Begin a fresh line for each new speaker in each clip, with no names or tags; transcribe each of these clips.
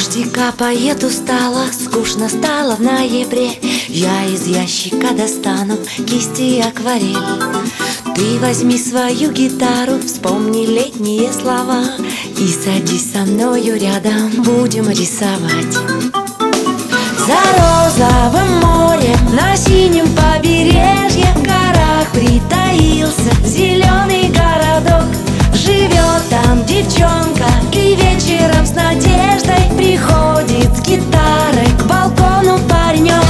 Дождик капает устало, скучно стало в ноябре. Я из ящика достану кисти и акварель. Ты возьми свою гитару, вспомни летние слова и садись со мною рядом, будем рисовать. За розовым морем на синем побережье в горах притаился зеленый городок. Живет там девчонка и вечером с надеждой приходит с гитарой к балкону паренек.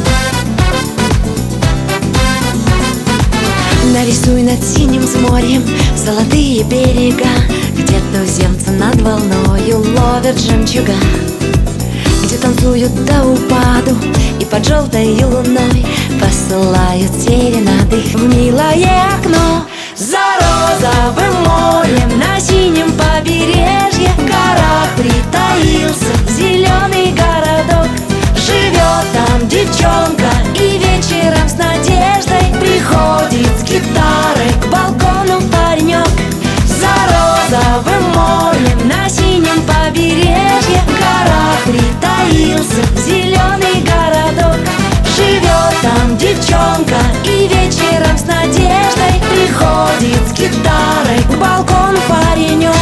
Нарисуй над синим морем золотые берега, где туземцы над волною ловят жемчуга, где танцуют до упаду и под желтой луной посылают серенады в милое окно. За розовым морем на синем побережье в горах притаился зеленый городок. Живет там девчонка и вечером с надеждой приходит с гитарой к балкону паренек. За розовым морем на синем побережье в горах притаился зеленый городок. Живет там девчонка и вечером с надеждой приходит с гитарой к балкону паренек.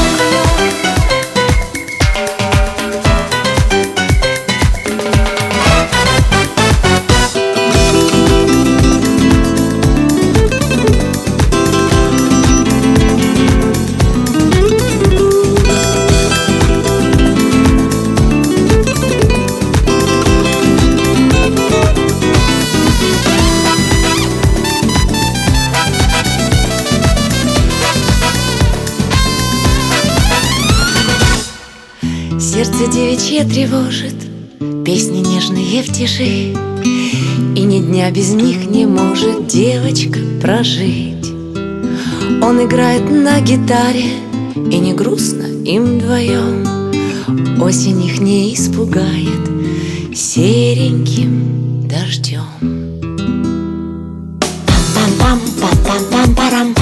Сердце девичье тревожит песни нежные в тиши, и ни дня без них не может девочка прожить. Он играет на гитаре, и не грустно им вдвоем. Осень их не испугает сереньким дождем. Пам-пам-пам-пам-пам-парам.